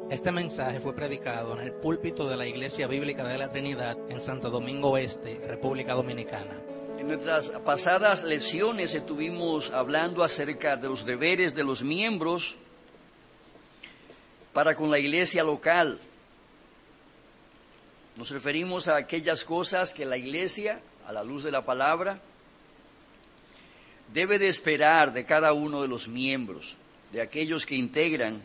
Este mensaje fue predicado en el púlpito de la Iglesia Bíblica de la Trinidad en Santo Domingo Este, República Dominicana. En nuestras pasadas lecciones estuvimos hablando acerca de los deberes de los miembros para con la iglesia local. Nos referimos a aquellas cosas que la iglesia, a la luz de la palabra, debe de esperar de cada uno de los miembros, de aquellos que integran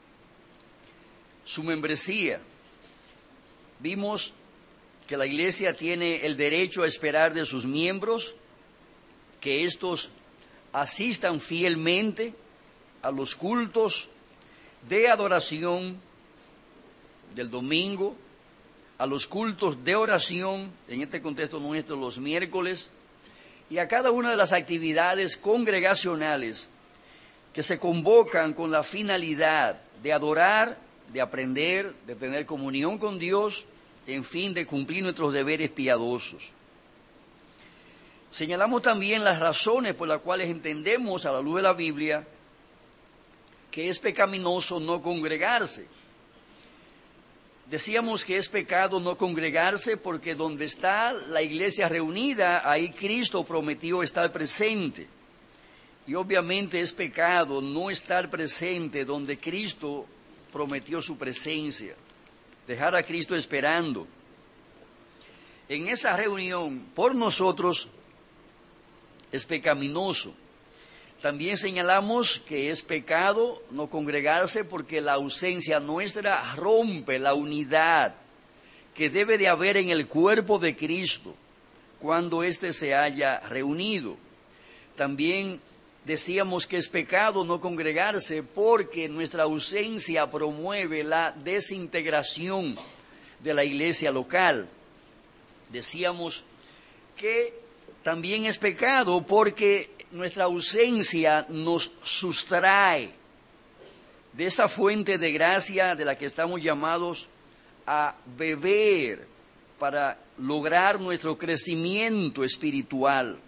su membresía. Vimos que la iglesia tiene el derecho a esperar de sus miembros que éstos asistan fielmente a los cultos de adoración del domingo, a los cultos de oración, en este contexto nuestro los miércoles, y a cada una de las actividades congregacionales que se convocan con la finalidad de adorar, de aprender, de tener comunión con Dios, en fin, de cumplir nuestros deberes piadosos. Señalamos también las razones por las cuales entendemos a la luz de la Biblia que es pecaminoso no congregarse. Decíamos que es pecado no congregarse porque donde está la iglesia reunida, ahí Cristo prometió estar presente. Y obviamente es pecado no estar presente donde Cristo prometió su presencia, dejar a Cristo esperando. En esa reunión, por nosotros, es pecaminoso. También señalamos que es pecado no congregarse porque la ausencia nuestra rompe la unidad que debe de haber en el cuerpo de Cristo cuando éste se haya reunido. También decíamos que es pecado no congregarse porque nuestra ausencia promueve la desintegración de la iglesia local. Decíamos que también es pecado porque nuestra ausencia nos sustrae de esa fuente de gracia de la que estamos llamados a beber para lograr nuestro crecimiento espiritual.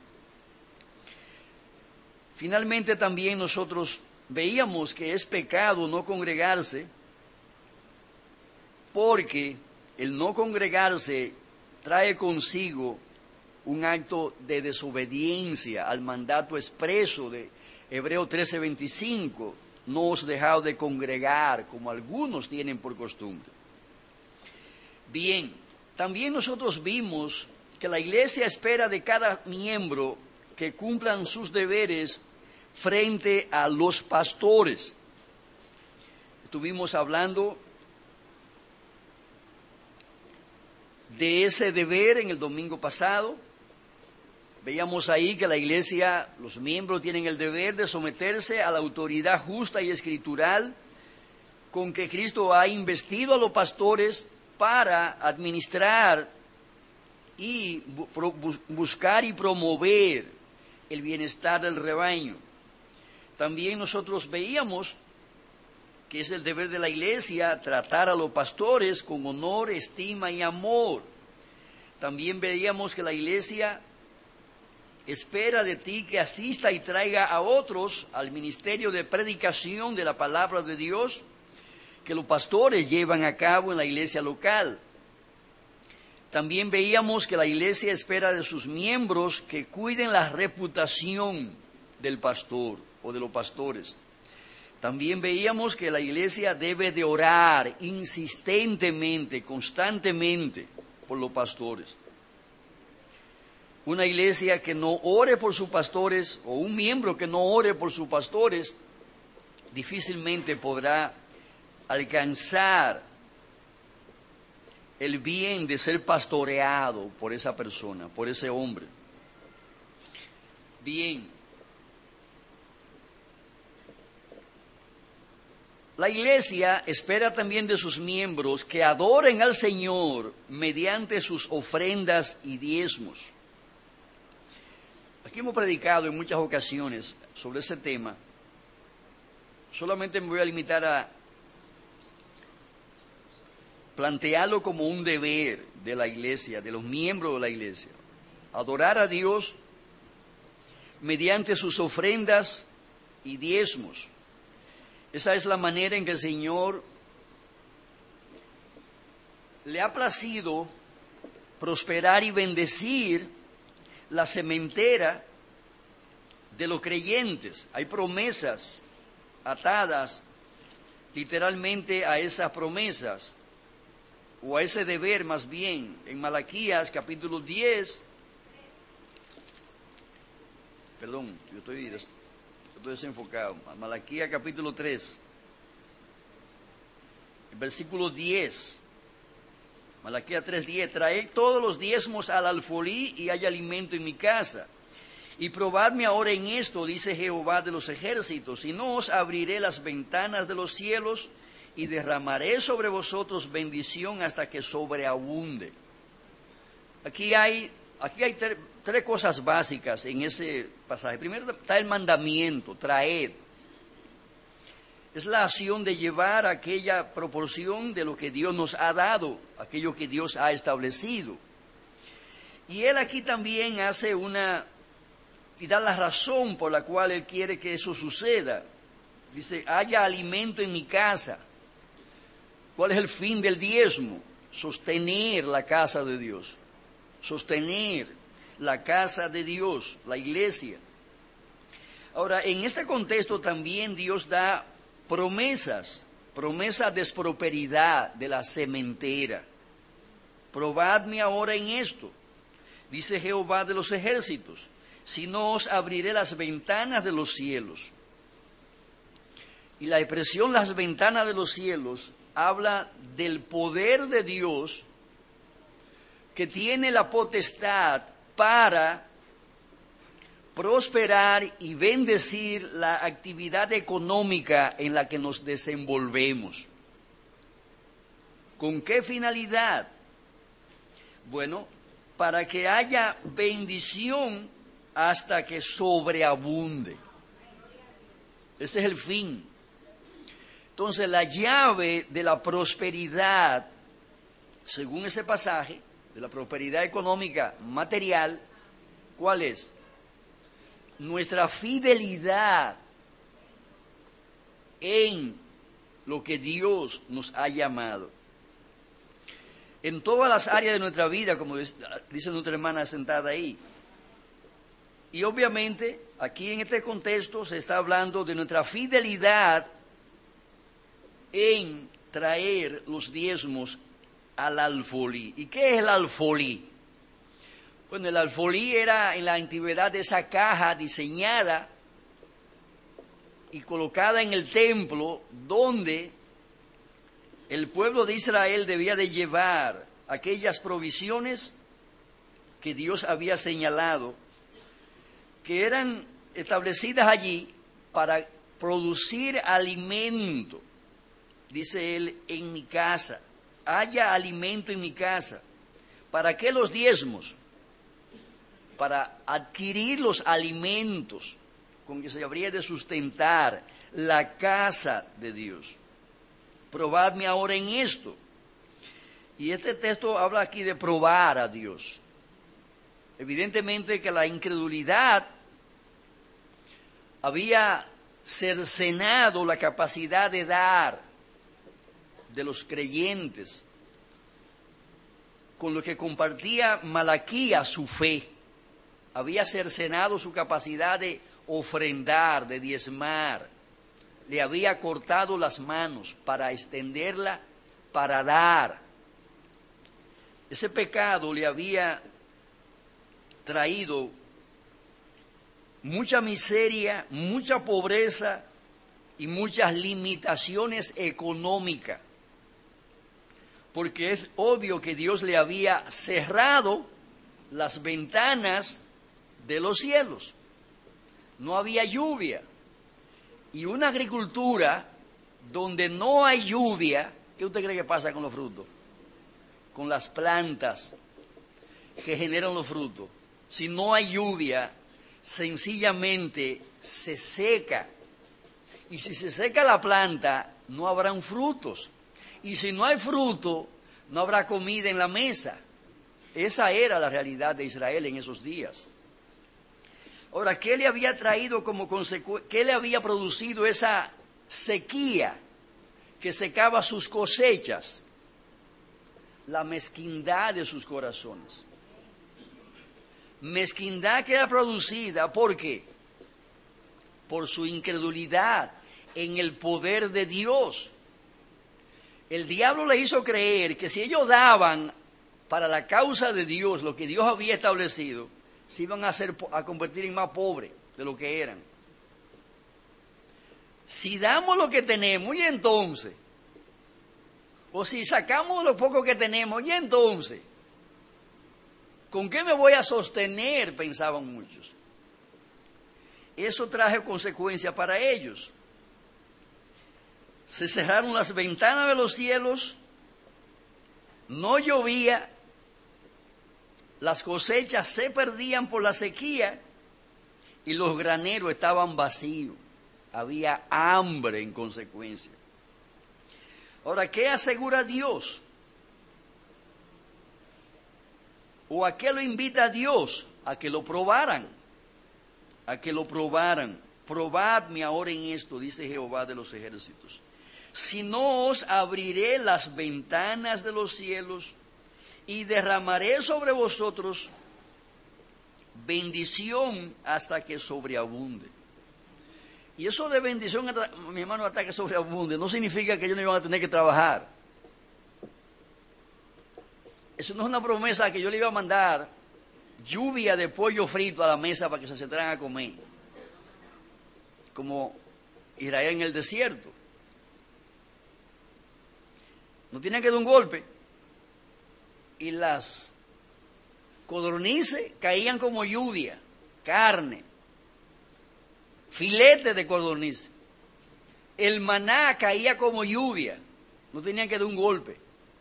Finalmente también nosotros veíamos que es pecado no congregarse porque el no congregarse trae consigo un acto de desobediencia al mandato expreso de Hebreos 13:25, no os dejad de congregar como algunos tienen por costumbre. Bien, también nosotros vimos que la iglesia espera de cada miembro que cumplan sus deberes frente a los pastores. Estuvimos hablando de ese deber en el domingo pasado. Veíamos ahí que la iglesia, los miembros tienen el deber de someterse a la autoridad justa y escritural con que Cristo ha investido a los pastores para administrar y buscar y promover el bienestar del rebaño. También nosotros veíamos que es el deber de la iglesia tratar a los pastores con honor, estima y amor. También veíamos que la iglesia espera de ti que asista y traiga a otros al ministerio de predicación de la palabra de Dios que los pastores llevan a cabo en la iglesia local. También veíamos que la iglesia espera de sus miembros que cuiden la reputación del pastor o de los pastores. También veíamos que la iglesia debe de orar insistentemente, constantemente por los pastores. Una iglesia que no ore por sus pastores o un miembro que no ore por sus pastores difícilmente podrá alcanzar el bien de ser pastoreado por esa persona, por ese hombre. Bien. La iglesia espera también de sus miembros que adoren al Señor mediante sus ofrendas y diezmos. Aquí hemos predicado en muchas ocasiones sobre ese tema. Solamente me voy a limitar a plantearlo como un deber de la iglesia, de los miembros de la iglesia. Adorar a Dios mediante sus ofrendas y diezmos. Esa es la manera en que el Señor le ha placido prosperar y bendecir la sementera de los creyentes. Hay promesas atadas literalmente a esas promesas, o a ese deber más bien. En Malaquías capítulo 10, perdón, yo estoy desenfocado. Malaquías capítulo 3, versículo 10. Malaquías 3:10, traed todos los diezmos al alfolí y hay alimento en mi casa. Y probadme ahora en esto, dice Jehová de los ejércitos, y no os abriré las ventanas de los cielos y derramaré sobre vosotros bendición hasta que sobreabunde. Aquí hay tres cosas básicas en ese pasaje. Primero está el mandamiento, traed. Es la acción de llevar aquella proporción de lo que Dios nos ha dado, aquello que Dios ha establecido. Y Él aquí también hace y da la razón por la cual Él quiere que eso suceda. Dice, haya alimento en mi casa. ¿Cuál es el fin del diezmo? Sostener la casa de Dios. Sostener la casa de Dios, la iglesia. Ahora, en este contexto también Dios da promesas de prosperidad de la sementera. Probadme ahora en esto, dice Jehová de los ejércitos, si no os abriré las ventanas de los cielos. Y la expresión las ventanas de los cielos habla del poder de Dios que tiene la potestad para prosperar y bendecir la actividad económica en la que nos desenvolvemos. ¿Con qué finalidad? Bueno, para que haya bendición hasta que sobreabunde. Ese es el fin. Entonces, la llave de la prosperidad, según ese pasaje, de la prosperidad económica material, ¿cuál es? Nuestra fidelidad en lo que Dios nos ha llamado. En todas las áreas de nuestra vida, como dice nuestra hermana sentada ahí. Y obviamente, aquí en este contexto se está hablando de nuestra fidelidad en traer los diezmos al alfolí. ¿Y qué es el alfolí? Bueno, el alfolí era en la antigüedad esa caja diseñada y colocada en el templo donde el pueblo de Israel debía de llevar aquellas provisiones que Dios había señalado, que eran establecidas allí para producir alimento. Dice él, en mi casa, haya alimento en mi casa. ¿Para qué los diezmos? Para adquirir los alimentos con que se habría de sustentar la casa de Dios. Probadme ahora en esto. Y este texto habla aquí de probar a Dios. Evidentemente que la incredulidad había cercenado la capacidad de dar de los creyentes, con lo que compartía Malaquías su fe. Había cercenado su capacidad de ofrendar, de diezmar. Le había cortado las manos para extenderla, para dar. Ese pecado le había traído mucha miseria, mucha pobreza y muchas limitaciones económicas. Porque es obvio que Dios le había cerrado las ventanas de los cielos. No había lluvia. Y una agricultura donde no hay lluvia, ¿qué usted cree que pasa con los frutos? Con las plantas que generan los frutos. Si no hay lluvia, sencillamente se seca. Y si se seca la planta, no habrán frutos. Y si no hay fruto, no habrá comida en la mesa. Esa era la realidad de Israel en esos días. Ahora, ¿qué le había traído como consecuencia? ¿Qué le había producido esa sequía que secaba sus cosechas? la mezquindad de sus corazones. Mezquindad que era producida, ¿por qué? Por su incredulidad en el poder de Dios. El diablo le hizo creer que si ellos daban para la causa de Dios lo que Dios había establecido, se iban a convertir en más pobres de lo que eran. Si damos lo que tenemos, y entonces, o si sacamos lo poco que tenemos, y entonces, ¿con qué me voy a sostener?, pensaban muchos. Eso trajo consecuencias para ellos. Se cerraron las ventanas de los cielos, no llovía, las cosechas se perdían por la sequía y los graneros estaban vacíos. Había hambre en consecuencia. Ahora, ¿qué asegura Dios? ¿O a qué lo invita Dios? A que lo probaran. A que lo probaran. Probadme ahora en esto, dice Jehová de los ejércitos. Si no os abriré las ventanas de los cielos y derramaré sobre vosotros bendición hasta que sobreabunde. Y eso de bendición, mi hermano, hasta que sobreabunde, no significa que ellos no iban a tener que trabajar. Eso no es una promesa que yo le iba a mandar lluvia de pollo frito a la mesa para que se sentaran a comer, como Israel en el desierto. No tenían que dar un golpe. Y las codornices caían como lluvia, carne, filete de codornices. El maná caía como lluvia, no tenían que dar un golpe.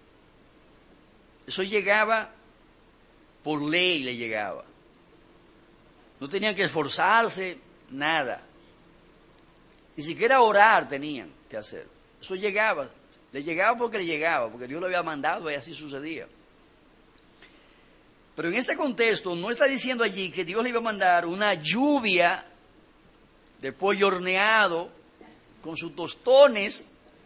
Eso llegaba por ley, le llegaba. No tenían que esforzarse, nada. Ni siquiera orar tenían que hacer. Eso llegaba, le llegaba, porque Dios lo había mandado y así sucedía. Pero en este contexto no está diciendo allí que Dios le iba a mandar una lluvia de pollo horneado con sus tostones,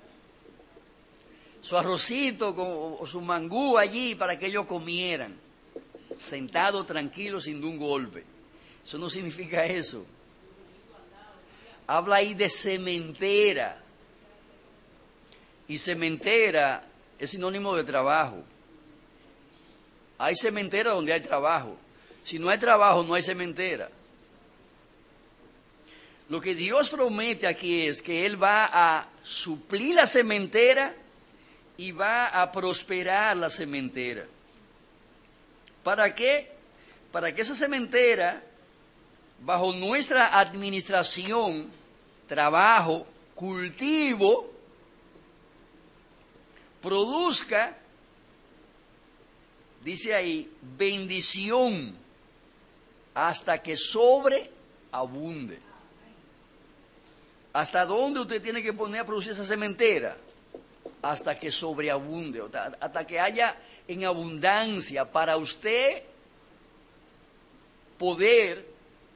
su arrocito o su mangú allí para que ellos comieran, sentados tranquilos sin un golpe. Eso no significa eso. Habla ahí de sementera. Y sementera es sinónimo de trabajo. Hay sementera donde hay trabajo. Si no hay trabajo, no hay sementera. Lo que Dios promete aquí es que Él va a suplir la sementera y va a prosperar la sementera. ¿Para qué? Para que esa sementera, bajo nuestra administración, trabajo, cultivo, produzca, dice ahí, bendición hasta que sobreabunde. ¿Hasta dónde usted tiene que poner a producir esa sementera? Hasta que sobreabunde, hasta que haya en abundancia para usted poder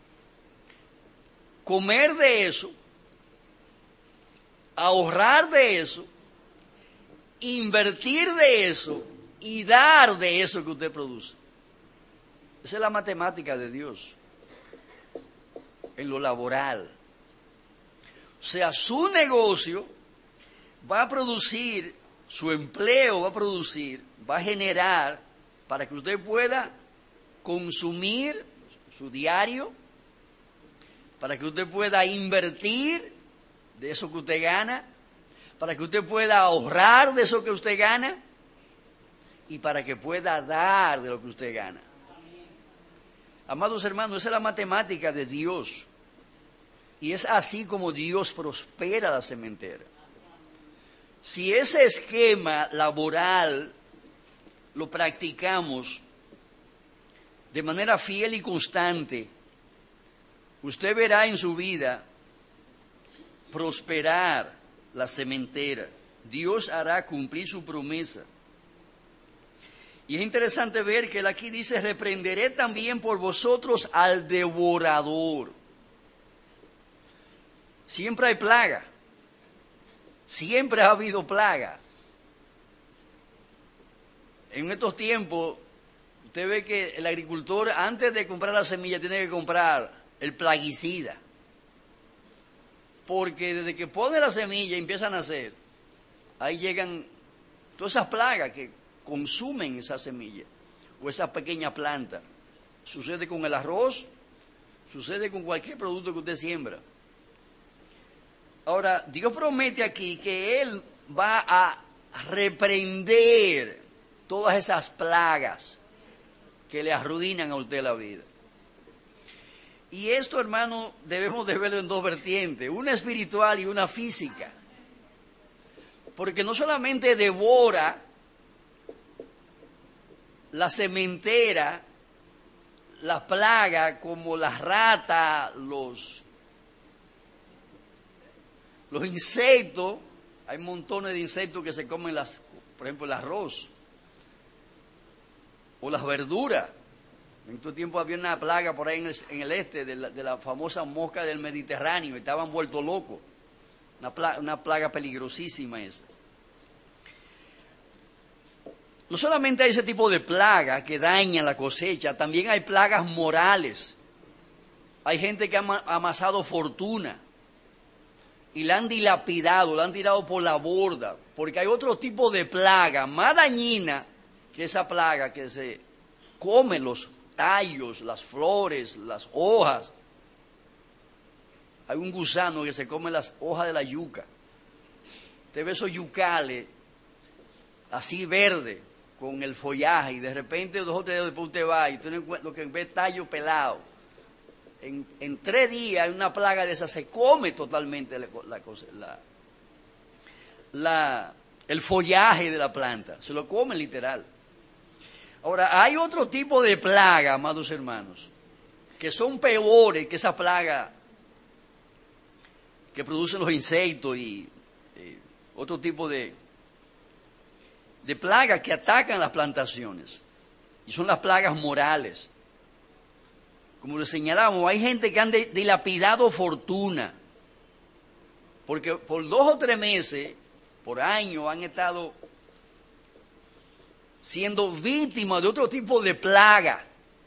comer de eso, ahorrar de eso, invertir de eso y dar de eso que usted produce. Esa es la matemática de Dios en lo laboral. O sea, su negocio va a producir, su empleo va a generar para que usted pueda consumir su diario, para que usted pueda invertir de eso que usted gana, para que usted pueda ahorrar de eso que usted gana y para que pueda dar de lo que usted gana. Amados hermanos, esa es la matemática de Dios. Y es así como Dios prospera la sementera. Si ese esquema laboral lo practicamos de manera fiel y constante, usted verá en su vida prosperar la sementera. Dios hará cumplir su promesa. Y es interesante ver que él aquí dice, reprenderé también por vosotros al devorador. Siempre hay plaga. Siempre ha habido plaga. En estos tiempos, usted ve que el agricultor, antes de comprar la semilla, tiene que comprar el plaguicida. Porque desde que pone la semilla y empiezan a nacer, ahí llegan todas esas plagas que consumen esa semilla o esa pequeña planta. Sucede con el arroz, sucede con cualquier producto que usted siembra. Ahora, Dios promete aquí que Él va a reprender todas esas plagas que le arruinan a usted la vida. Y esto, hermano, debemos de verlo en dos vertientes, una espiritual y una física. Porque no solamente devora la sementera, la plaga, como las ratas, los insectos, hay montones de insectos que se comen, por ejemplo, el arroz o las verduras. En estos tiempos había una plaga por ahí en el este de la famosa mosca del Mediterráneo, estaban vueltos locos. Una plaga peligrosísima esa. No solamente hay ese tipo de plaga que dañan la cosecha, también hay plagas morales. Hay gente que ha amasado fortuna y la han dilapidado, la han tirado por la borda, porque hay otro tipo de plaga más dañina que esa plaga que se come los tallos, las flores, las hojas. Hay un gusano que se come las hojas de la yuca. Usted ve esos yucales así verdes, con el follaje, y de repente 2 o 3 días después usted va y usted lo que ve tallo pelado. En 3 días una plaga de esa se come totalmente el follaje de la planta, se lo come literal. Ahora, hay otro tipo de plaga, amados hermanos, que son peores que esa plaga que producen los insectos y otro tipo de plagas que atacan las plantaciones. Y son las plagas morales. Como le señalamos, hay gente que han dilapidado fortuna, porque por 2 o 3 meses, por año, han estado siendo víctimas de otro tipo de plaga.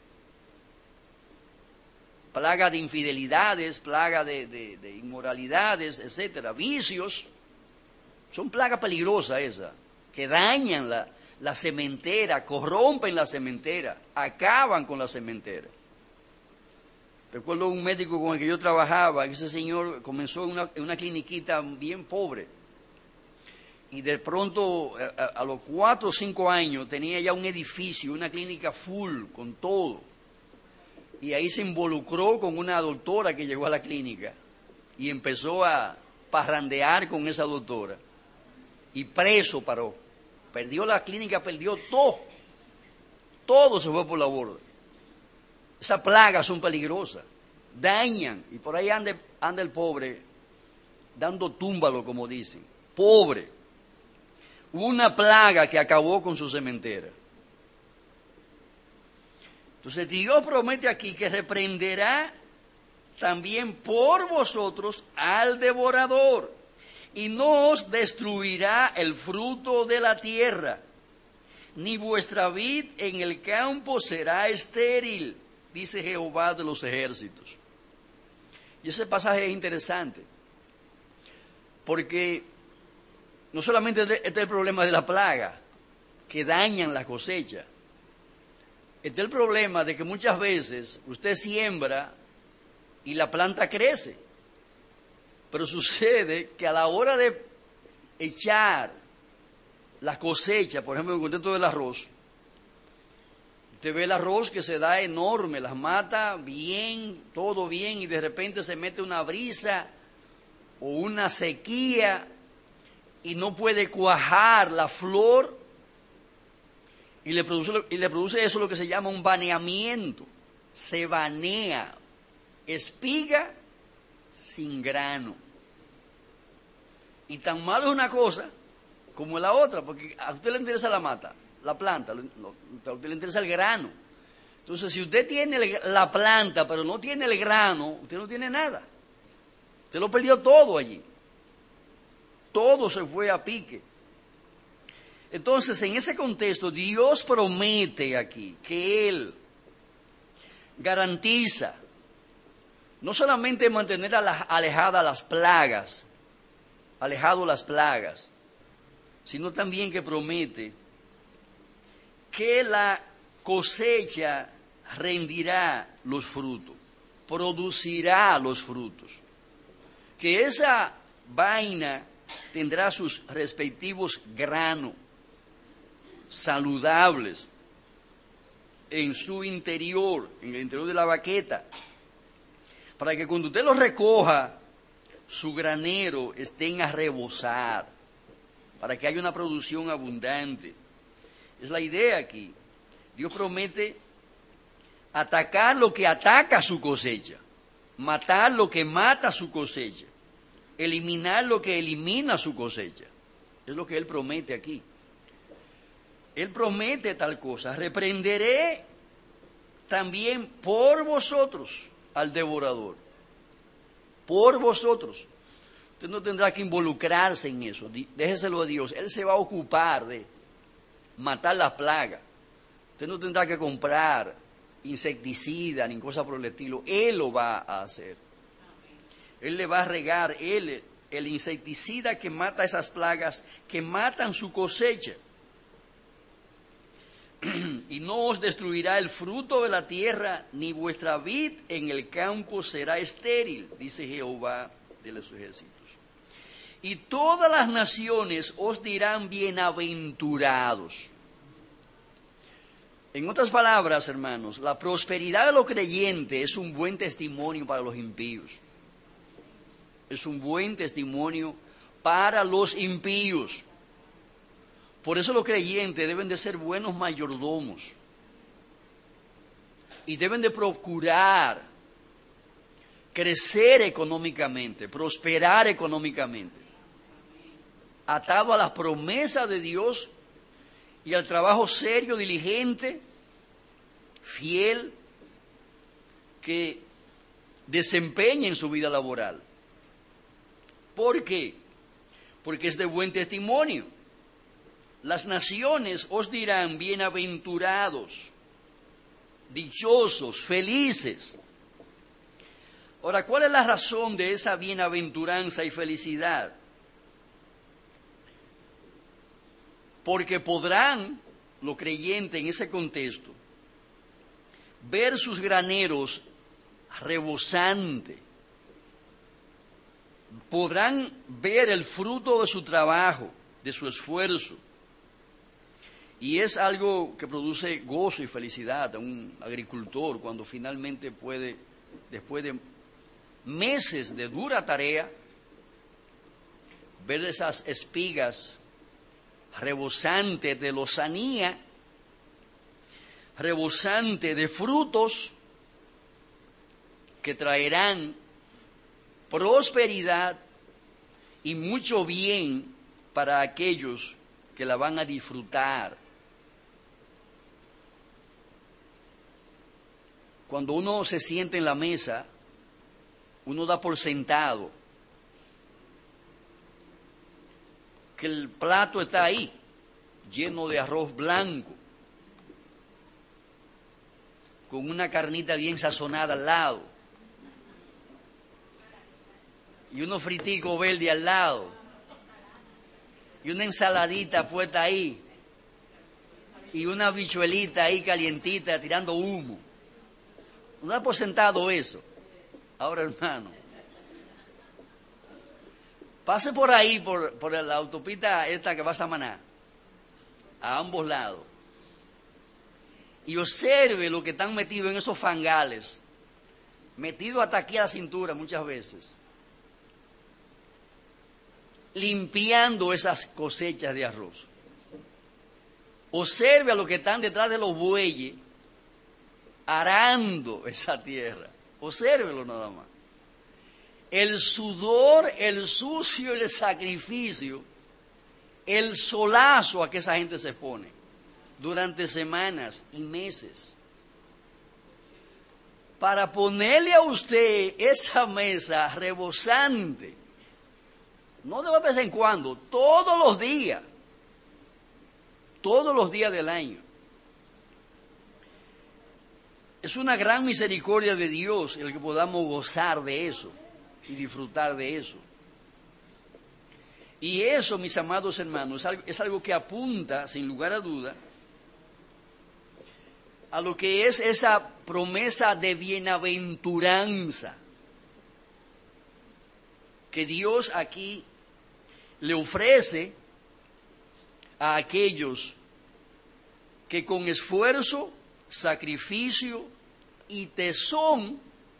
Plaga de infidelidades, plaga de inmoralidades, etcétera, vicios. Son plagas peligrosas esas, que dañan la sementera, corrompen la sementera, acaban con la sementera. Recuerdo un médico con el que yo trabajaba, ese señor comenzó en una cliniquita bien pobre, y de pronto a los 4 o 5 años tenía ya un edificio, una clínica full, con todo, y ahí se involucró con una doctora que llegó a la clínica, y empezó a parrandear con esa doctora, y preso paró. Perdió la clínica, perdió todo se fue por la borda. Esas plagas son peligrosas, dañan, y por ahí anda el pobre, dando túmbalo, como dicen, pobre. Hubo una plaga que acabó con su cementera. Entonces Dios promete aquí que reprenderá también por vosotros al devorador, y no os destruirá el fruto de la tierra, ni vuestra vid en el campo será estéril, dice Jehová de los ejércitos. Y ese pasaje es interesante, porque no solamente este es el problema de la plaga, que dañan la cosecha, este es el problema de que muchas veces usted siembra y la planta crece, pero sucede que a la hora de echar la cosecha, por ejemplo, en el contexto del arroz, usted ve el arroz que se da enorme, las mata bien, todo bien, y de repente se mete una brisa o una sequía y no puede cuajar la flor, y le produce eso lo que se llama un baneamiento. Se banea, espiga sin grano. Y tan malo es una cosa como la otra, porque a usted le interesa la mata, la planta, a usted le interesa el grano. Entonces, si usted tiene la planta, pero no tiene el grano, usted no tiene nada. Usted lo perdió todo allí. Todo se fue a pique. Entonces, en ese contexto, Dios promete aquí que Él garantiza no solamente mantener alejadas las plagas, sino también que promete que la cosecha rendirá los frutos, producirá los frutos, que esa vaina tendrá sus respectivos granos saludables en su interior, en el interior de la baqueta, para que cuando usted los recoja, su granero estén a rebosar, para que haya una producción abundante. Es la idea aquí. Dios promete atacar lo que ataca su cosecha, matar lo que mata su cosecha, eliminar lo que elimina su cosecha. Es lo que Él promete aquí. Él promete tal cosa: reprenderé también por vosotros al devorador. Por vosotros. Usted no tendrá que involucrarse en eso. Déjeselo a Dios. Él se va a ocupar de matar las plagas. Usted no tendrá que comprar insecticida ni cosas por el estilo. Él lo va a hacer. Él le va a regar, el insecticida que mata esas plagas que matan su cosecha. Y no os destruirá el fruto de la tierra, ni vuestra vid en el campo será estéril, dice Jehová de los ejércitos. Y todas las naciones os dirán bienaventurados. En otras palabras, hermanos, la prosperidad de los creyentes es un buen testimonio para los impíos. Es un buen testimonio para los impíos. Por eso los creyentes deben de ser buenos mayordomos y deben de procurar crecer económicamente, prosperar económicamente, atado a las promesas de Dios y al trabajo serio, diligente, fiel, que desempeña en su vida laboral. ¿Por qué? Porque es de buen testimonio. Las naciones os dirán bienaventurados, dichosos, felices. Ahora, ¿cuál es la razón de esa bienaventuranza y felicidad? Porque podrán los creyentes en ese contexto ver sus graneros rebosantes, podrán ver el fruto de su trabajo, de su esfuerzo. Y es algo que produce gozo y felicidad a un agricultor cuando finalmente puede, después de meses de dura tarea, ver esas espigas rebosantes de lozanía, rebosantes de frutos que traerán prosperidad y mucho bien para aquellos que la van a disfrutar. Cuando uno se sienta en la mesa, uno da por sentado que el plato está ahí, lleno de arroz blanco, con una carnita bien sazonada al lado, y unos friticos verdes al lado, y una ensaladita puesta ahí, y una habichuelita ahí calientita tirando humo. No da por sentado eso. Ahora, hermano, pase por ahí, por la autopista esta que va a Samaná, a ambos lados, y observe lo que están metidos en esos fangales, metidos hasta aquí a la cintura muchas veces, limpiando esas cosechas de arroz. Observe a los que están detrás de los bueyes, arando esa tierra. Obsérvelo nada más. El sudor, el sucio y el sacrificio, el solazo a que esa gente se pone durante semanas y meses para ponerle a usted esa mesa rebosante, no de vez en cuando, todos los días, todos los días del año. Es una gran misericordia de Dios el que podamos gozar de eso y disfrutar de eso. Y eso, mis amados hermanos, es algo que apunta, sin lugar a duda, a lo que es esa promesa de bienaventuranza que Dios aquí le ofrece a aquellos que con esfuerzo, sacrificio y tesón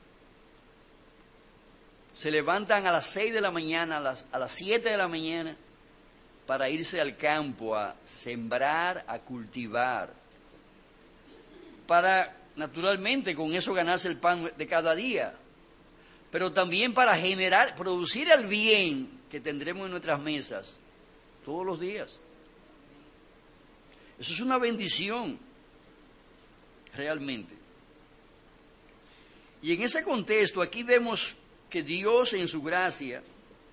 se levantan a las 6 de la mañana, a las 7 de la mañana, para irse al campo a sembrar, a cultivar, para, naturalmente, con eso ganarse el pan de cada día, pero también para producir el bien que tendremos en nuestras mesas todos los días. Eso es una bendición, realmente. Y en ese contexto, aquí vemos que Dios, en su gracia,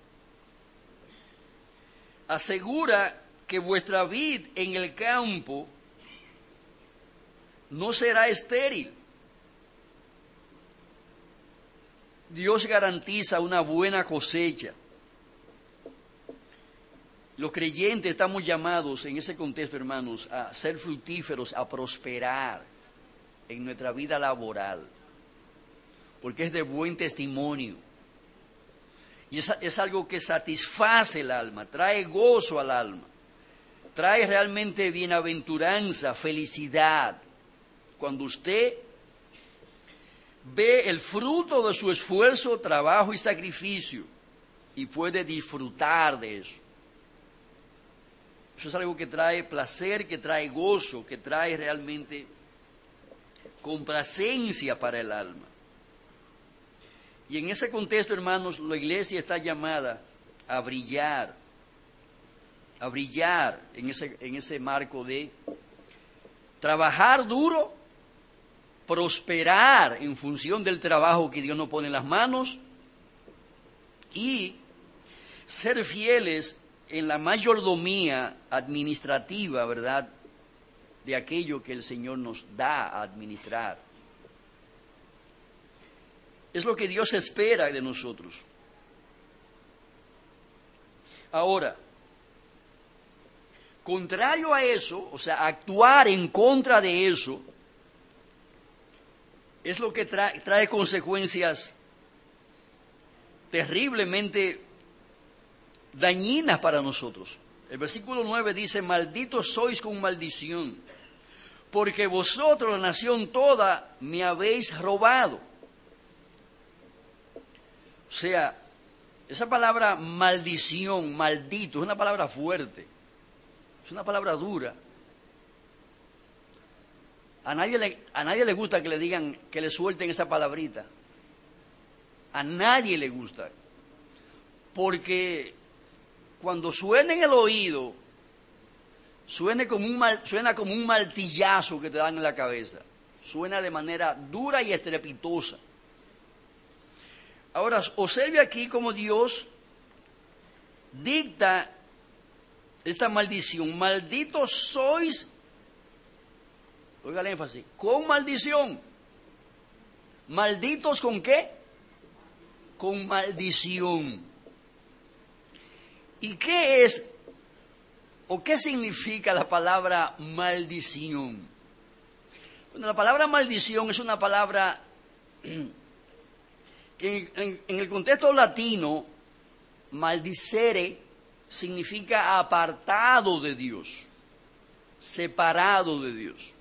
asegura que vuestra vid en el campo no será estéril. Dios garantiza una buena cosecha. Los creyentes estamos llamados en ese contexto, hermanos, a ser fructíferos, a prosperar en nuestra vida laboral, porque es de buen testimonio. Y es algo que satisface el alma, trae gozo al alma, trae realmente bienaventuranza, felicidad. Cuando usted ve el fruto de su esfuerzo, trabajo y sacrificio y puede disfrutar de eso. Eso es algo que trae placer, que trae gozo, que trae realmente complacencia para el alma. Y en ese contexto, hermanos, la iglesia está llamada a brillar en ese marco de trabajar duro, prosperar en función del trabajo que Dios nos pone en las manos y ser fieles en la mayordomía administrativa, ¿verdad?, de aquello que el Señor nos da a administrar. Es lo que Dios espera de nosotros. Ahora, contrario a eso, o sea, actuar en contra de eso, es lo que trae consecuencias terriblemente dañinas para nosotros. El versículo 9 dice: malditos sois con maldición, porque vosotros, la nación toda, me habéis robado. O sea, esa palabra maldición, maldito, es una palabra fuerte, es una palabra dura. A nadie le gusta que le digan, que le suelten esa palabrita. A nadie le gusta. Porque cuando suena en el oído, suena como un martillazo que te dan en la cabeza. Suena de manera dura y estrepitosa. Ahora, observe aquí cómo Dios dicta esta maldición. Malditos sois, oiga el énfasis, con maldición. ¿Malditos con qué? Con maldición. ¿Y qué es o qué significa la palabra maldición? Bueno, la palabra maldición es una palabra que en el contexto latino, maldicere significa apartado de Dios, separado de Dios.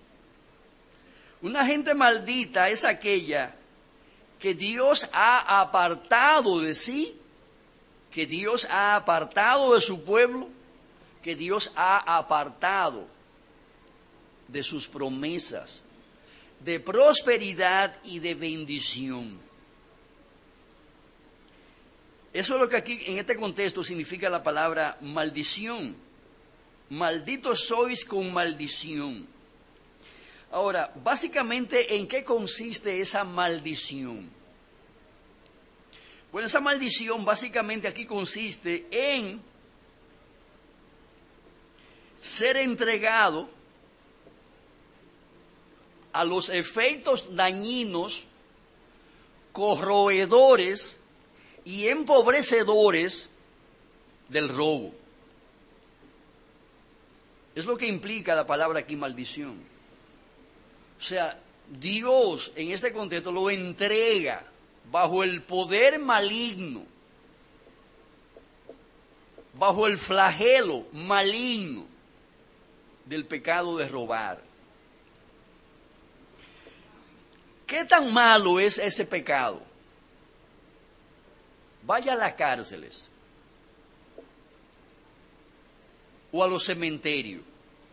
Una gente maldita es aquella que Dios ha apartado de sí, que Dios ha apartado de su pueblo, que Dios ha apartado de sus promesas de prosperidad y de bendición. Eso es lo que aquí, en este contexto, significa la palabra maldición. Malditos sois con maldición. Ahora, básicamente, ¿en qué consiste esa maldición? Bueno, esa maldición básicamente aquí consiste en ser entregado a los efectos dañinos, corroedores y empobrecedores del robo. Es lo que implica la palabra aquí, maldición. O sea, Dios en este contexto lo entrega bajo el poder maligno, bajo el flagelo maligno del pecado de robar. ¿Qué tan malo es ese pecado? Vaya a las cárceles o a los cementerios,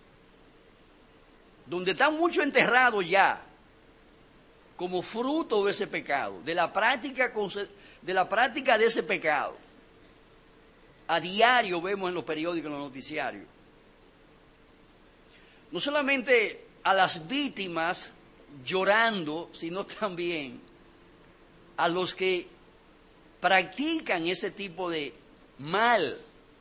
donde están muchos enterrados ya, como fruto de ese pecado, de la práctica de ese pecado. A diario vemos en los periódicos, en los noticiarios, no solamente a las víctimas llorando, sino también a los que practican ese tipo de mal.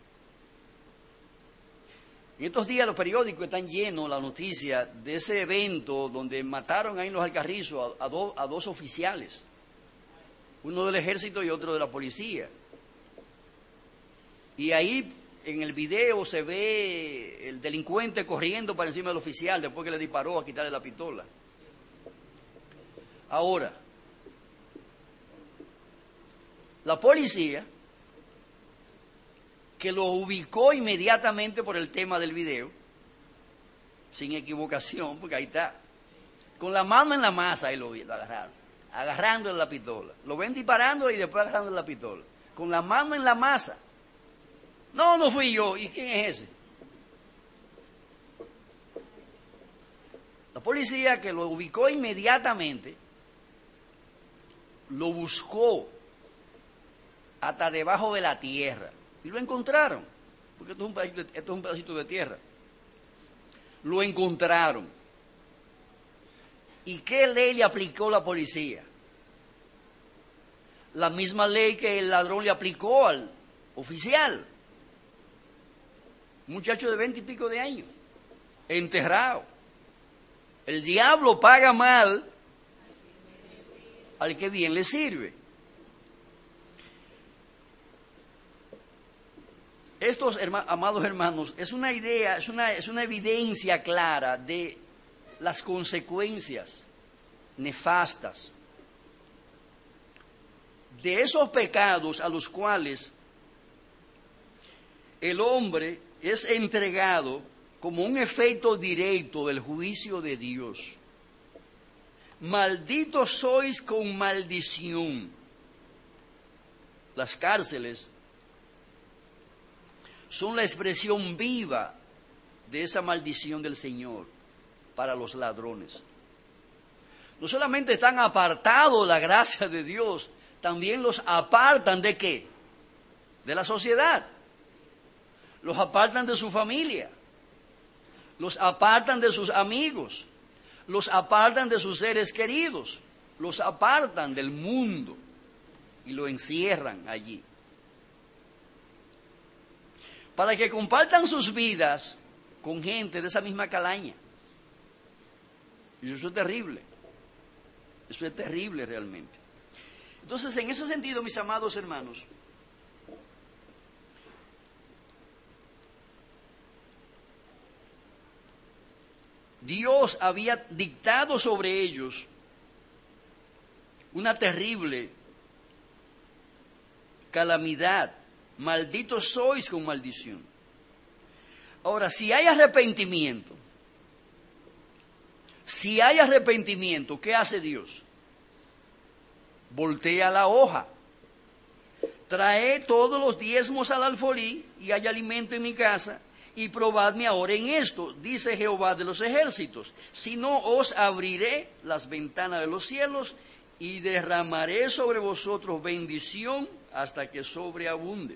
En estos días los periódicos están llenos, la noticia de ese evento donde mataron ahí en Los Alcarrizos a dos oficiales, uno del ejército y otro de la policía. Y ahí en el video se ve el delincuente corriendo para encima del oficial después que le disparó a quitarle la pistola. Ahora, la policía, que lo ubicó inmediatamente por el tema del video, sin equivocación, porque ahí está, con la mano en la masa, ahí lo agarraron, agarrándole la pistola. Lo ven disparando y después agarrándole la pistola, con la mano en la masa. No fui yo. ¿Y quién es ese? La policía, que lo ubicó inmediatamente, lo buscó hasta debajo de la tierra y lo encontraron, porque esto es un pedacito de tierra. Lo encontraron. ¿Y qué ley le aplicó la policía? La misma ley que el ladrón le aplicó al oficial. Un muchacho de 20 y pico de años, enterrado. El diablo paga mal al que bien le sirve. Estos, amados hermanos, es una idea, es una evidencia clara de las consecuencias nefastas de esos pecados a los cuales el hombre es entregado como un efecto directo del juicio de Dios. Malditos sois con maldición. Las cárceles son la expresión viva de esa maldición del Señor para los ladrones. No solamente están apartados de la gracia de Dios, también los apartan ¿de qué? De la sociedad. Los apartan de su familia. Los apartan de sus amigos. Los apartan de sus seres queridos. Los apartan del mundo y lo encierran allí, para que compartan sus vidas con gente de esa misma calaña. Y eso es terrible. Eso es terrible realmente. Entonces, en ese sentido, mis amados hermanos, Dios había dictado sobre ellos una terrible calamidad. Malditos sois con maldición. Ahora, si hay arrepentimiento, ¿qué hace Dios? Voltea la hoja. Trae todos los diezmos al alfolí y hay alimento en mi casa, y probadme ahora en esto, dice Jehová de los ejércitos, si no os abriré las ventanas de los cielos y derramaré sobre vosotros bendición hasta que sobreabunde.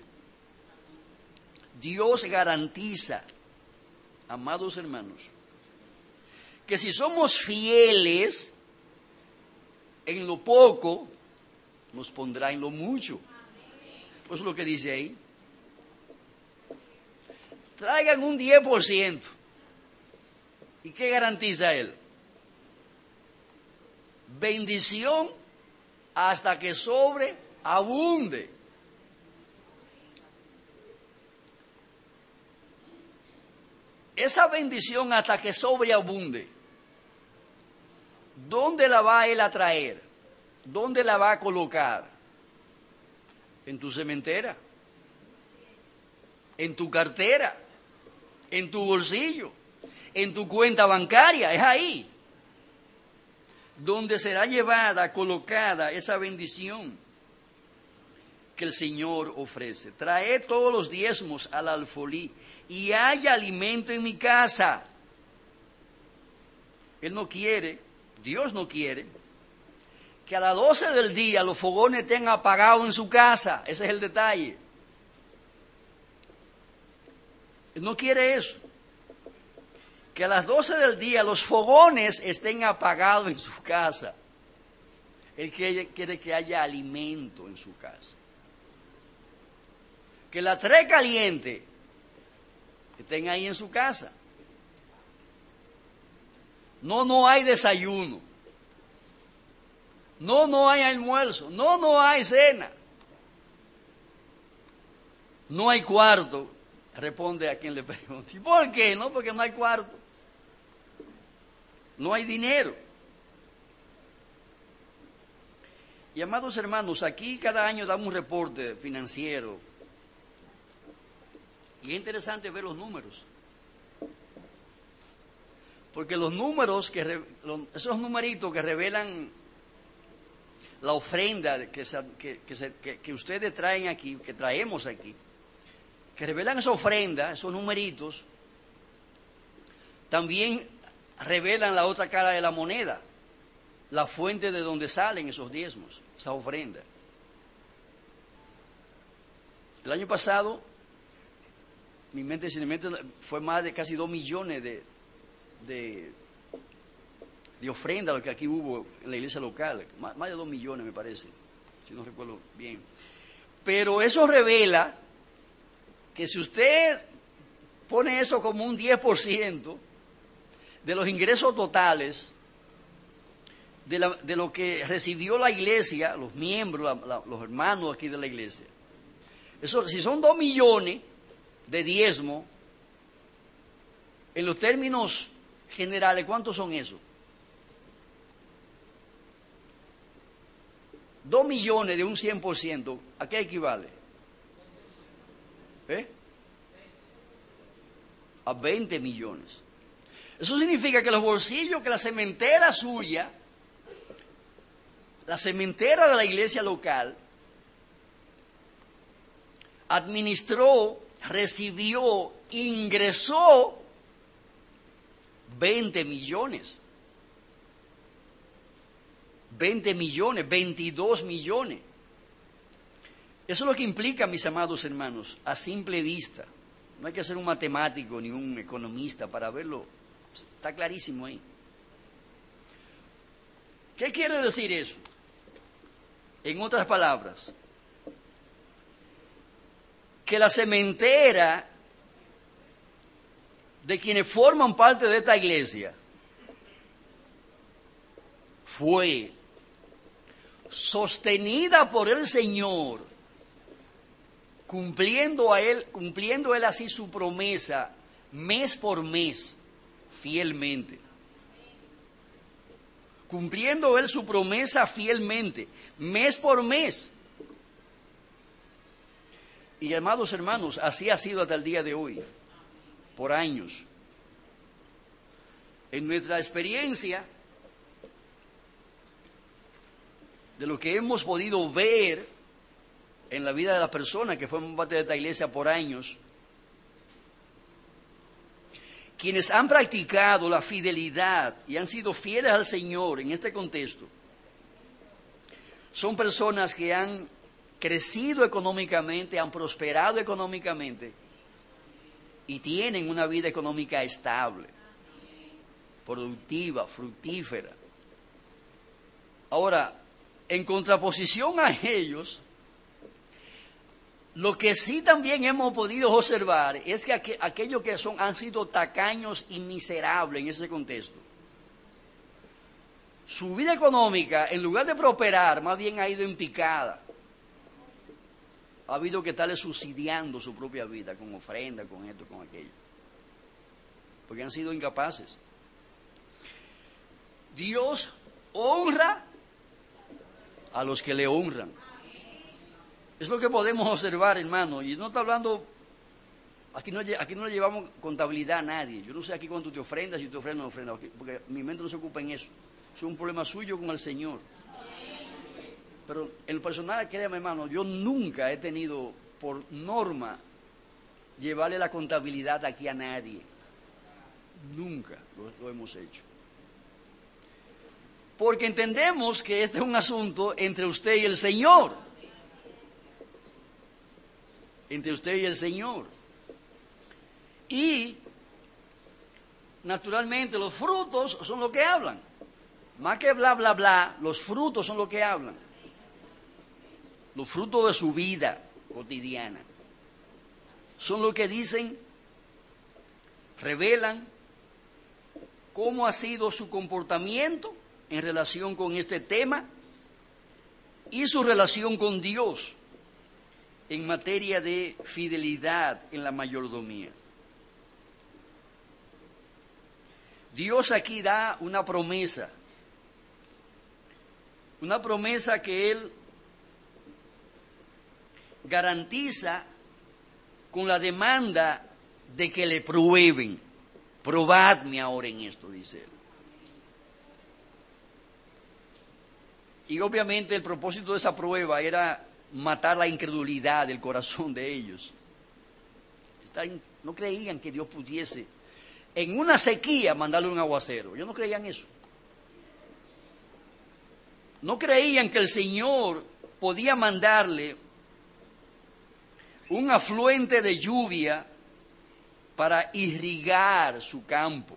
Dios garantiza, amados hermanos, que si somos fieles en lo poco, nos pondrá en lo mucho. Pues es lo que dice ahí. traigan un 10%. ¿Y qué garantiza él? Bendición hasta que sobreabunde. Esa bendición hasta que sobreabunde, ¿dónde la va él a traer? ¿Dónde la va a colocar? En tu cementera, en tu cartera, en tu bolsillo, en tu cuenta bancaria, es ahí donde será llevada, colocada esa bendición que el Señor ofrece. Traed todos los diezmos al alfolí y haya alimento en mi casa. Él no quiere, Dios no quiere, que a las 12 del día los fogones estén apagados en su casa. Ese es el detalle. Él no quiere eso. Que a las 12 del día los fogones estén apagados en su casa. Él quiere que haya alimento en su casa. Que la tres caliente estén ahí en su casa. No hay desayuno. No hay almuerzo. No hay cena. No hay cuarto. Responde a quien le pregunte. ¿Y por qué? No, porque no hay cuarto. No hay dinero. Y amados hermanos, aquí cada año damos un reporte financiero. Y es interesante ver los números. Porque los números, esos numeritos que revelan la ofrenda que ustedes traen aquí, que traemos aquí, que revelan esa ofrenda, esos numeritos, también revelan la otra cara de la moneda, la fuente de donde salen esos diezmos, esa ofrenda. El año pasado, mi mente fue más de casi 2 millones de ofrenda lo que aquí hubo en la iglesia local, más de 2 millones me parece, si no recuerdo bien. Pero eso revela que si usted pone eso como un 10% de los ingresos totales, de lo que recibió la iglesia, los miembros, los hermanos aquí de la iglesia, eso, si son 2 millones de diezmo, en los términos generales, ¿cuántos son esos? 2 millones de un 100%, ¿a qué equivale? A 20 millones. Eso significa que los bolsillos, que la cementera suya, la cementera de la iglesia local, administró, recibió, ingresó 20 millones. 20 millones, 22 millones. Eso es lo que implica, mis amados hermanos, a simple vista. No hay que ser un matemático ni un economista para verlo. Está clarísimo ahí. ¿Qué quiere decir eso? En otras palabras, que la cementera de quienes forman parte de esta iglesia fue sostenida por el Señor, cumpliendo él así su promesa mes por mes, fielmente. Cumpliendo él su promesa fielmente, mes por mes. Y amados hermanos, así ha sido hasta el día de hoy, por años. En nuestra experiencia, de lo que hemos podido ver en la vida de las personas que forman parte de esta iglesia por años, quienes han practicado la fidelidad y han sido fieles al Señor en este contexto, son personas que han crecido económicamente, han prosperado económicamente y tienen una vida económica estable, productiva, fructífera. Ahora, en contraposición a ellos, Lo que sí también hemos podido observar es que aquellos que han sido tacaños y miserables en ese contexto, su vida económica, en lugar de prosperar, más bien ha ido en picada. Ha habido que estarle subsidiando su propia vida con ofrenda, con esto, con aquello, porque han sido incapaces. Dios honra a los que le honran. Es lo que podemos observar, hermano, y no está hablando, aquí no le llevamos contabilidad a nadie. Yo no sé aquí cuánto te ofrendas, si te ofrendas o no ofrendas, porque mi mente no se ocupa en eso. Es un problema suyo con el Señor. Pero en lo personal, créame, hermano, yo nunca he tenido por norma llevarle la contabilidad aquí a nadie. Nunca lo hemos hecho. Porque entendemos que este es un asunto entre usted y el Señor. Entre usted y el Señor. Y, naturalmente, los frutos son lo que hablan. Más que bla, bla, bla, los frutos son lo que hablan. Los frutos de su vida cotidiana. Son lo que dicen, revelan cómo ha sido su comportamiento en relación con este tema y su relación con Dios en materia de fidelidad en la mayordomía. Dios aquí da una promesa que Él garantiza con la demanda de que le prueben. Probadme ahora en esto, dice Él. Y obviamente el propósito de esa prueba era matar la incredulidad del corazón de ellos. No creían que Dios pudiese en una sequía mandarle un aguacero. Ellos no creían eso. No creían que el Señor podía mandarle un afluente de lluvia para irrigar su campo.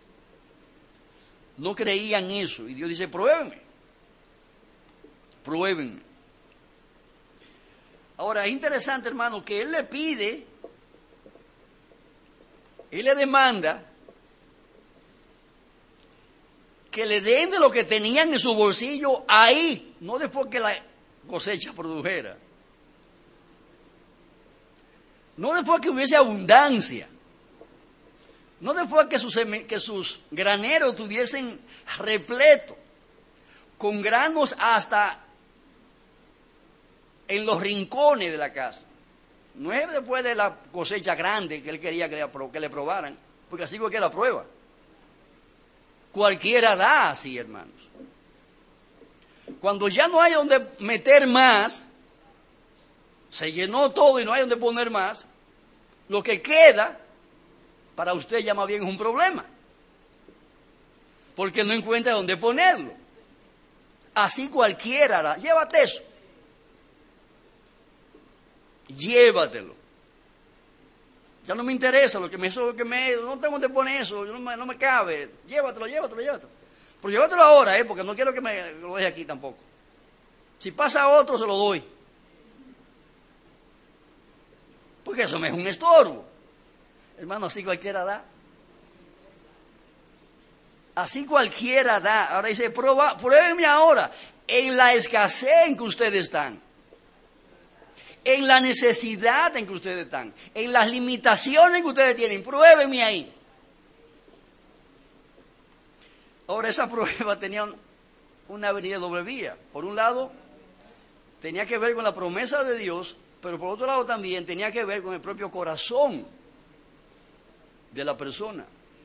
No creían eso. Y Dios dice, pruébenme. Ahora, es interesante, hermano, que Él le pide, Él le demanda que le den de lo que tenían en su bolsillo ahí, no después que la cosecha produjera. No después que hubiese abundancia. No después que sus graneros estuviesen repletos, con granos hasta en los rincones de la casa. No es después de la cosecha grande que Él quería que le probaran, porque así fue que la prueba. Cualquiera da así, hermanos. Cuando ya no hay donde meter más, se llenó todo y no hay donde poner más, lo que queda para usted ya más bien es un problema, porque no encuentra dónde ponerlo. Así cualquiera da. Llévate eso. Llévatelo. Ya no me interesa no tengo dónde poner eso, no me cabe. Llévatelo. Pero llévatelo ahora, porque no quiero que me lo deje aquí tampoco. Si pasa otro, se lo doy. Porque eso me es un estorbo. Hermano, así cualquiera da. Así cualquiera da. Ahora dice, pruébenme ahora en la escasez en que ustedes están. En la necesidad en que ustedes están. En las limitaciones que ustedes tienen. Pruébenme ahí. Ahora, esa prueba tenía una avenida doble vía. Por un lado, tenía que ver con la promesa de Dios, pero por otro lado también tenía que ver con el propio corazón de la persona.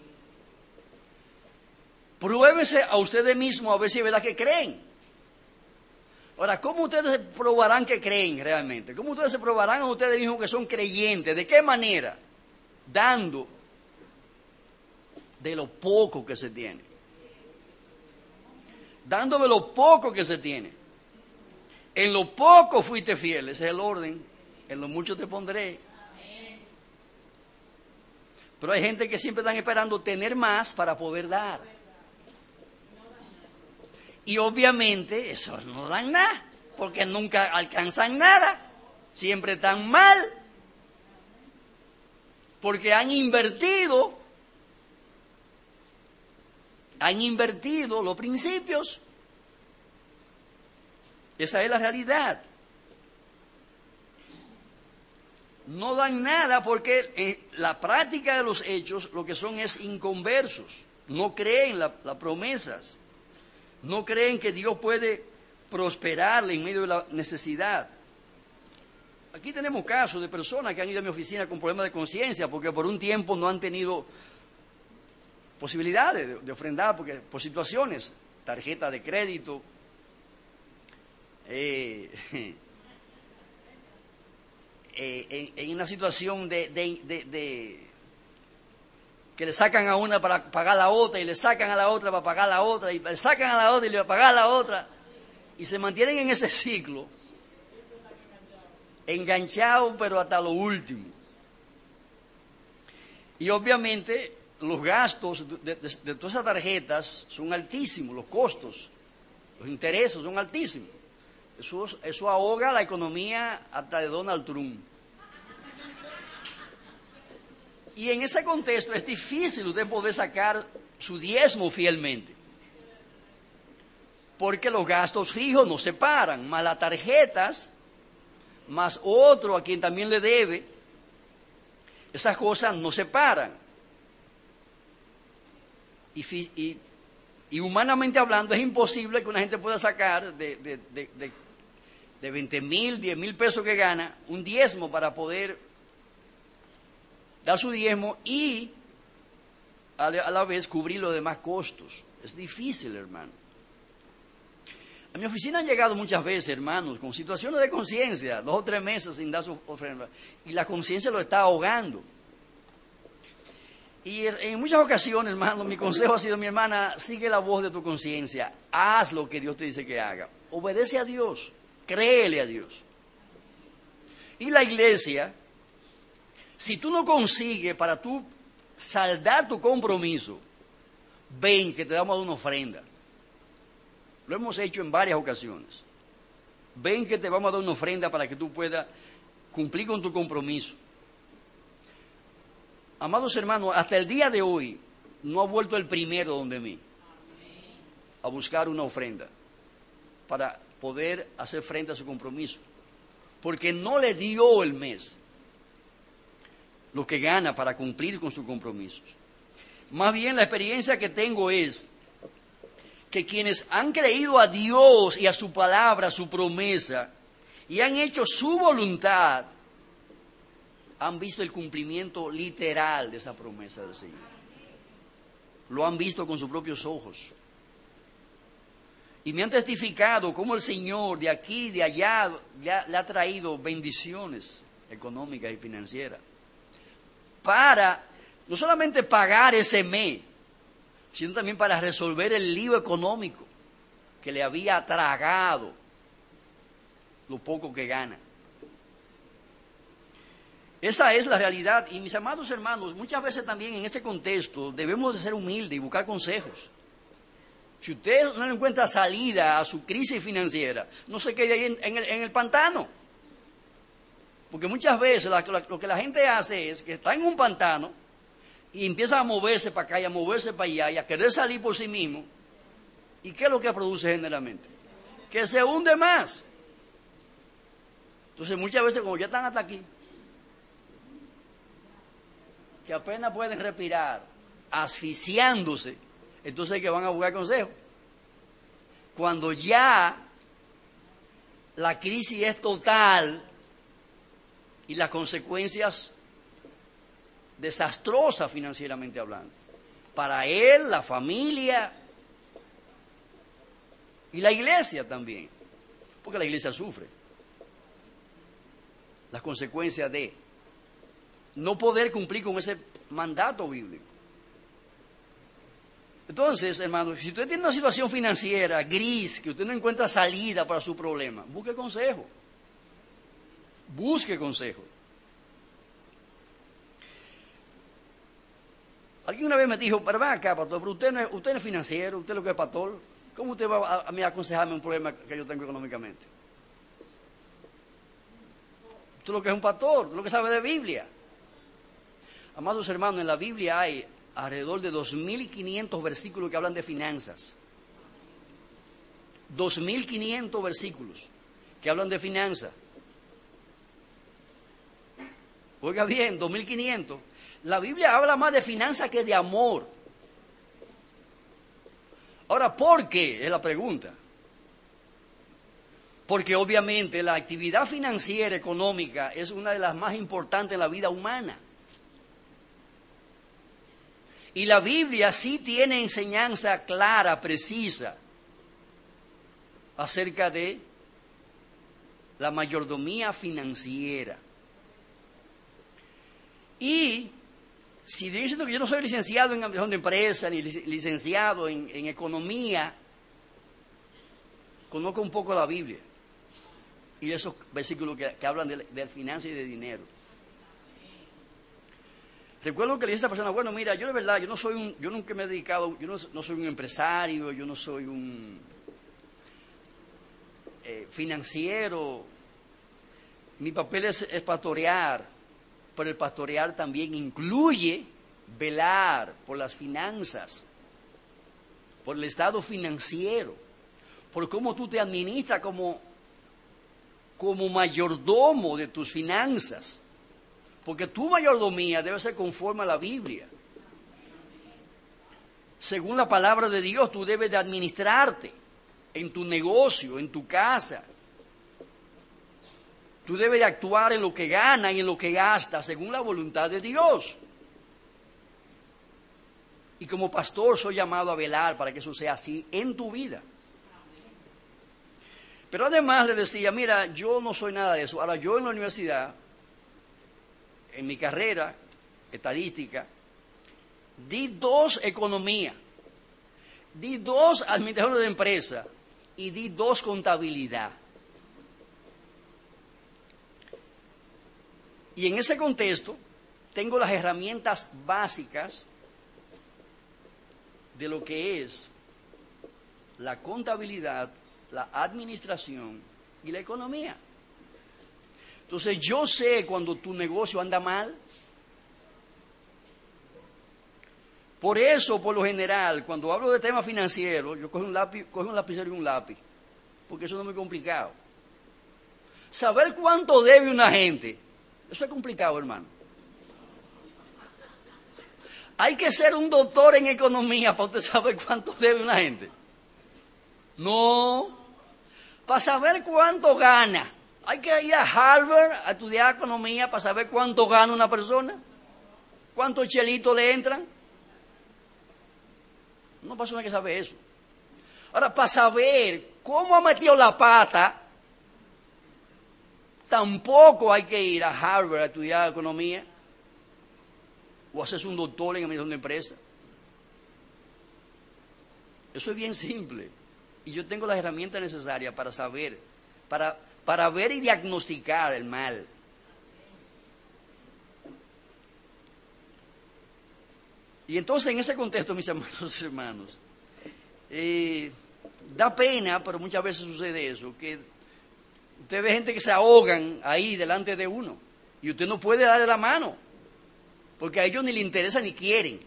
Pruébense a ustedes mismos a ver si es verdad que creen. Ahora, ¿cómo ustedes probarán que creen realmente? ¿Cómo ustedes se probarán a ustedes mismos que son creyentes? ¿De qué manera? Dando de lo poco que se tiene. Dando de lo poco que se tiene. En lo poco fuiste fiel, ese es el orden. En lo mucho te pondré. Pero hay gente que siempre están esperando tener más para poder dar. Y obviamente eso no dan nada, porque nunca alcanzan nada. siempre están mal, porque han invertido los principios. Esa es la realidad. No dan nada porque en la práctica de los hechos lo que son es inconversos. No creen las promesas. No creen que Dios puede prosperarle en medio de la necesidad. Aquí tenemos casos de personas que han ido a mi oficina con problemas de conciencia porque por un tiempo no han tenido posibilidades de ofrendar porque por situaciones, tarjeta de crédito, en una situación de que le sacan a una para pagar la otra y le sacan a la otra para pagar la otra y le sacan a la otra y le pagar a la otra y se mantienen en ese ciclo enganchados pero hasta lo último. Y obviamente los gastos de todas esas tarjetas son altísimos, los costos, los intereses son altísimos. Eso ahoga la economía hasta de Donald Trump. Y en ese contexto es difícil usted poder sacar su diezmo fielmente. Porque los gastos fijos no se paran, más las tarjetas, más otro a quien también le debe, esas cosas no se paran. Y humanamente hablando es imposible que una gente pueda sacar de 20,000, 10,000 pesos que gana, un diezmo para poder dar su diezmo y a la vez cubrir los demás costos. Es difícil, hermano. A mi oficina han llegado muchas veces, hermanos, con situaciones de conciencia, 2 o 3 meses sin dar su ofrenda, y la conciencia lo está ahogando. Y en muchas ocasiones, hermano, mi consejo ha sido, mi hermana, sigue la voz de tu conciencia, haz lo que Dios te dice que haga, obedece a Dios, créele a Dios. Y la iglesia, si tú no consigues para tú saldar tu compromiso, ven que te damos a dar una ofrenda. Lo hemos hecho en varias ocasiones. Ven que te vamos a dar una ofrenda para que tú puedas cumplir con tu compromiso. Amados hermanos, hasta el día de hoy no ha vuelto el primero donde mí a buscar una ofrenda para poder hacer frente a su compromiso, porque no le dio el mes lo que gana para cumplir con sus compromisos. Más bien la experiencia que tengo es que quienes han creído a Dios y a su palabra, a su promesa, y han hecho su voluntad, han visto el cumplimiento literal de esa promesa del Señor. Lo han visto con sus propios ojos. Y me han testificado cómo el Señor de aquí y de allá le ha traído bendiciones económicas y financieras para no solamente pagar ese mes, sino también para resolver el lío económico que le había tragado lo poco que gana. Esa es la realidad. Y mis amados hermanos, muchas veces también en este contexto debemos de ser humildes y buscar consejos. Si usted no encuentra salida a su crisis financiera, no se quede ahí en el pantano. Porque muchas veces lo que la gente hace es que está en un pantano y empieza a moverse para acá y a moverse para allá y a querer salir por sí mismo. ¿Y qué es lo que produce generalmente? Que se hunde más. Entonces muchas veces como ya están hasta aquí, que apenas pueden respirar, asfixiándose, entonces es que van a buscar consejo. Cuando ya la crisis es total y las consecuencias desastrosas financieramente hablando, para él, la familia y la iglesia también, porque la iglesia sufre las consecuencias de no poder cumplir con ese mandato bíblico. Entonces, hermanos, si usted tiene una situación financiera gris, que usted no encuentra salida para su problema, busque consejo. Busque consejo. Alguien una vez me dijo, pero ven acá, pastor, pero usted no es financiero, usted lo que es pastor, ¿cómo usted va a aconsejarme un problema que yo tengo económicamente? Tú lo que es un pastor, tú lo que sabes de Biblia. Amados hermanos, en la Biblia hay alrededor de 2.500 versículos que hablan de finanzas. 2.500 versículos que hablan de finanzas. Oiga bien, 2.500. La Biblia habla más de finanzas que de amor. Ahora, ¿por qué? Es la pregunta. Porque obviamente la actividad financiera, económica, es una de las más importantes en la vida humana. Y la Biblia sí tiene enseñanza clara, precisa, acerca de la mayordomía financiera. Y si yo diciendo que yo no soy licenciado en administración de empresas, ni licenciado en economía, conozco un poco la Biblia y esos versículos que hablan de finanzas y de dinero. Recuerdo que le dije a esta persona, bueno, mira, yo de verdad, yo nunca me he dedicado, yo no soy un empresario, yo no soy un financiero, mi papel es pastorear, pero el pastorear también incluye velar por las finanzas, por el estado financiero, por cómo tú te administras como mayordomo de tus finanzas. Porque tu mayordomía debe ser conforme a la Biblia. Según la palabra de Dios, tú debes de administrarte en tu negocio, en tu casa. Tú debes de actuar en lo que ganas y en lo que gastas, según la voluntad de Dios. Y como pastor soy llamado a velar para que eso sea así en tu vida. Pero además le decía, mira, yo no soy nada de eso. Ahora, yo en la universidad, en mi carrera estadística, di 2 economía, di 2 administración de empresa y di 2 contabilidad. Y en ese contexto tengo las herramientas básicas de lo que es la contabilidad, la administración y la economía. Entonces yo sé cuando tu negocio anda mal. Por eso, por lo general, cuando hablo de temas financieros, yo cojo un lapicero y un lápiz, porque eso no es muy complicado. Saber cuánto debe una gente, eso es complicado, hermano. Hay que ser un doctor en economía para usted saber cuánto debe una gente. No, para saber cuánto gana. Hay que ir a Harvard a estudiar economía para saber cuánto gana una persona, cuántos chelitos le entran. Una persona que sabe eso. Ahora, para saber cómo ha metido la pata, tampoco hay que ir a Harvard a estudiar economía o hacerse un doctor en administración de empresas. Eso es bien simple. Y yo tengo las herramientas necesarias para saber, para ver y diagnosticar el mal. Y entonces en ese contexto, mis amados hermanos, da pena, pero muchas veces sucede eso, que usted ve gente que se ahogan ahí delante de uno y usted no puede darle la mano, porque a ellos ni les interesa ni quieren.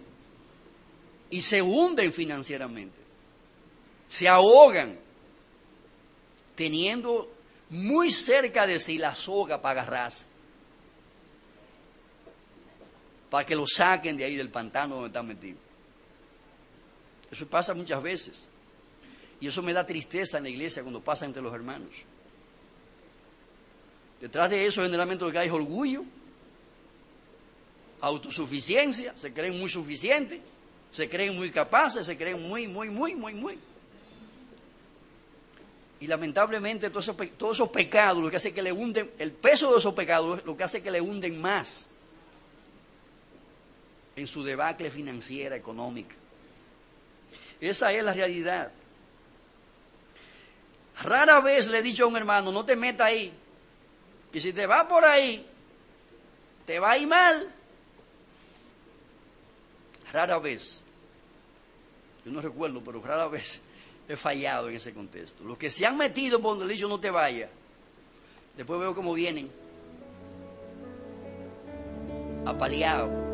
Y se hunden financieramente, se ahogan, teniendo muy cerca de sí la soga para agarrarse, para que lo saquen de ahí del pantano donde están metidos. Eso pasa muchas veces. Y eso me da tristeza en la iglesia cuando pasa entre los hermanos. Detrás de eso generalmente lo que hay es orgullo, autosuficiencia, se creen muy suficientes, se creen muy capaces, se creen muy. Y lamentablemente todos esos pecados, lo que hace que le hunden, el peso de esos pecados, lo que hace que le hunden más en su debacle financiera, económica. Esa es la realidad. Rara vez le he dicho a un hermano, no te metas ahí, que si te vas por ahí, te va a ir mal. Rara vez. Yo no recuerdo, pero rara vez he fallado en ese contexto. Los que se han metido por donde le he dicho no te vayas, después veo cómo vienen. apaleado.